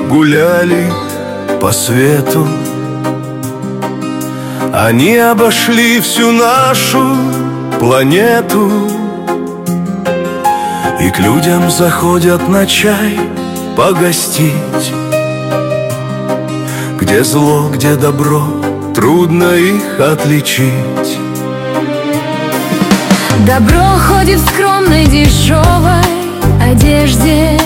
гуляли по свету. Они обошли всю нашу планету и к людям заходят на чай погостить. Где зло, где добро, трудно их отличить. Добро ходит в скромной дешевой одежде,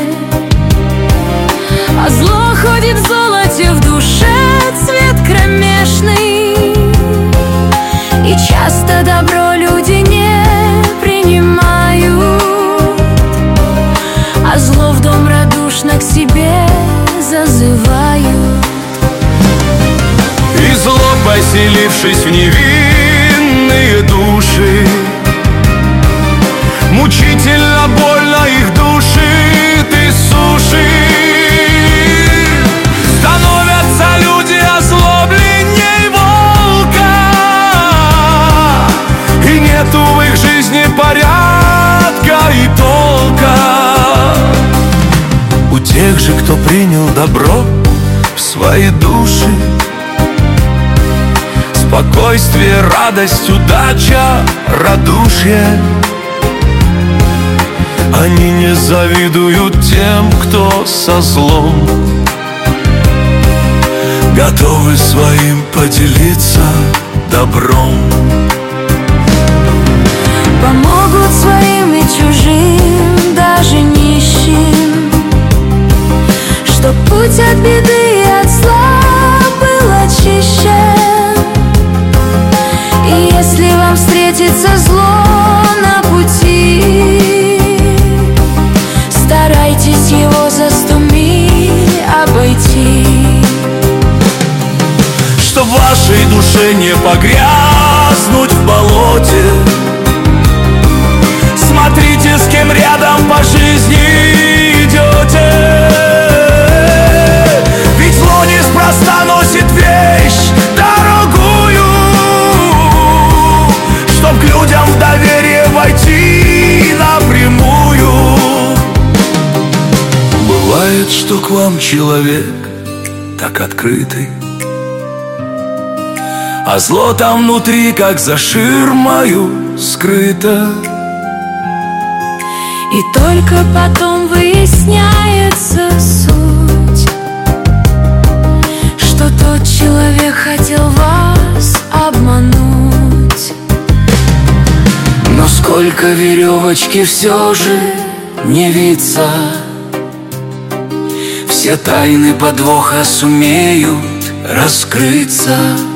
а зло ходит в золоте, в душе цвет кромешный. И часто добро люди не принимают, а зло в дом радушно к себе зазывают. И зло, поселившись в невинные души, мучительно больно их душит и сушит. Становятся люди озлобленней волка, и нету в их жизни порядка и толка. У тех же, кто принял добро в свои души, спокойствие, радость, удача, радушие. Они не завидуют тем, кто со злом, готовы своим поделиться добром. Помогут своим и чужим, даже нищим, чтоб путь от беды и от зла был очищен. И если вам встретится зло на пути, старайтесь его за 100 миль обойти. Чтоб вашей душе не погрязнуть в болоте, смотрите, с кем рядом по жизни идете. Ведь зло неспроста носит вещь дорогую. Чтоб к людям в доверие войти напрямую. Бывает, что к вам человек так открытый, а зло там внутри, как за ширмою, скрыто. И только потом выясняется суть, что тот человек хотел вас обмануть. Но сколько веревочки все же не виться, все тайны подвоха сумеют раскрыться.